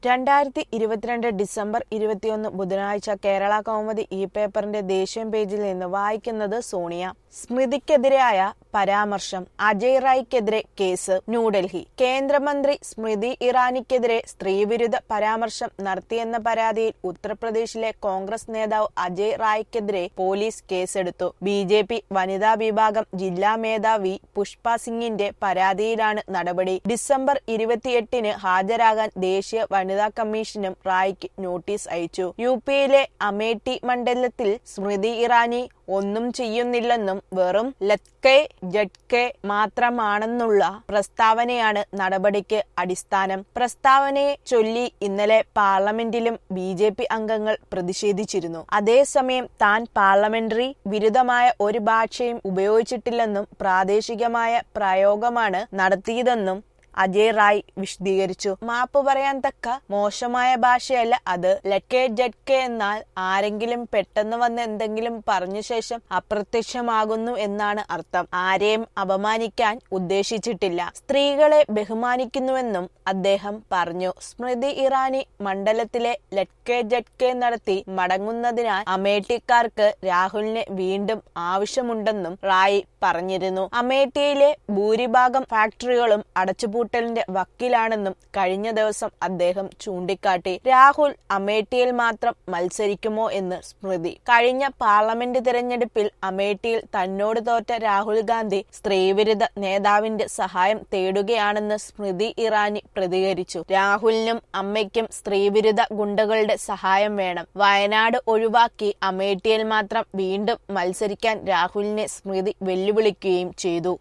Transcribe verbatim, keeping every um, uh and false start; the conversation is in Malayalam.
രണ്ടായിരത്തി ഇരുപത്തിരണ്ട് ഡിസംബർ ഇരുപത്തിയൊന്ന് ബുധനാഴ്ച കേരള കൗമുദി ഇ പേപ്പറിന്റെ ദേശീയ പേജിൽ നിന്ന് വായിക്കുന്നത് സോണിയ. സ്മൃതിക്കെതിരായ പരാമർശം, അജയ് റായ്ക്കെതിരെ കേസ്. ന്യൂഡൽഹി. കേന്ദ്രമന്ത്രി സ്മൃതി ഇറാനിക്കെതിരെ സ്ത്രീവിരുദ്ധ പരാമർശം നടത്തിയെന്ന പരാതിയിൽ ഉത്തർപ്രദേശിലെ കോൺഗ്രസ് നേതാവ് അജയ് റായ്ക്കെതിരെ പോലീസ് കേസെടുത്തു. ബി ജെ പി വനിതാ വിഭാഗം ജില്ലാ മേധാവി പുഷ്പ സിംഗിന്റെ പരാതിയിലാണ് നടപടി. ഡിസംബർ ഇരുപത്തിയെട്ടിന് ഹാജരാകാൻ ദേശീയ വനിതാ കമ്മീഷനും റായ്ക്ക് നോട്ടീസ് അയച്ചു. യു പിയിലെ അമേഠി മണ്ഡലത്തിൽ സ്മൃതി ഇറാനി ഒന്നും ചെയ്യുന്നില്ലെന്നും വെറും ലത്കെ ജഡ്കെ മാത്രമാണെന്നുള്ള പ്രസ്താവനയാണ് നടപടിക്ക് അടിസ്ഥാനം. പ്രസ്താവനയെ ചൊല്ലി ഇന്നലെ പാർലമെന്റിലും ബി ജെ പി അംഗങ്ങൾ പ്രതിഷേധിച്ചിരുന്നു. അതേസമയം താൻ പാർലമെന്ററി വിരുദ്ധമായ ഒരു ഭാഷയും ഉപയോഗിച്ചിട്ടില്ലെന്നും പ്രാദേശികമായ പ്രയോഗമാണ് നടത്തിയതെന്നും അജയ് റായ് വിശദീകരിച്ചു. മാപ്പ് പറയാൻ തക്ക മോശമായ ഭാഷയല്ല അത്. ലറ്റെ ജഡ്കെ എന്നാൽ ആരെങ്കിലും പെട്ടെന്ന് വന്ന് എന്തെങ്കിലും പറഞ്ഞ ശേഷം അപ്രത്യക്ഷമാകുന്നു എന്നാണ് അർത്ഥം. ആരെയും അപമാനിക്കാൻ ഉദ്ദേശിച്ചിട്ടില്ല. സ്ത്രീകളെ ബഹുമാനിക്കുന്നുവെന്നും അദ്ദേഹം പറഞ്ഞു. സ്മൃതി ഇറാനി മണ്ഡലത്തിലെ ലറ്റെ ജഡ്കെ നടത്തി മടങ്ങുന്നതിനാൽ അമേഠിക്കാർക്ക് രാഹുലിനെ വീണ്ടും ആവശ്യമുണ്ടെന്നും റായ് പറഞ്ഞിരുന്നു. അമേഠിയിലെ ഭൂരിഭാഗം ഫാക്ടറികളും അടച്ചുപൂട്ടലിന്റെ വക്കിലാണെന്നും കഴിഞ്ഞ ദിവസം അദ്ദേഹം ചൂണ്ടിക്കാട്ടി. രാഹുൽ അമേഠിയിൽ മാത്രം മത്സരിക്കുമോ എന്ന് സ്മൃതി. കഴിഞ്ഞ പാർലമെന്റ് തിരഞ്ഞെടുപ്പിൽ അമേഠിയിൽ തന്നോട് തോറ്റ രാഹുൽ ഗാന്ധി സ്ത്രീവിരുദ്ധ നേതാവിന്റെ സഹായം തേടുകയാണെന്ന് സ്മൃതി ഇറാനി പ്രതികരിച്ചു. രാഹുലിനും അമ്മയ്ക്കും സ്ത്രീവിരുദ്ധ ഗുണ്ടകളുടെ സഹായം വേണം. വയനാട് ഒഴിവാക്കി അമേഠിയിൽ മാത്രം വീണ്ടും മത്സരിക്കാൻ രാഹുലിനെ സ്മൃതി വെല്ലുവിളിക്കുകയും ചെയ്തു.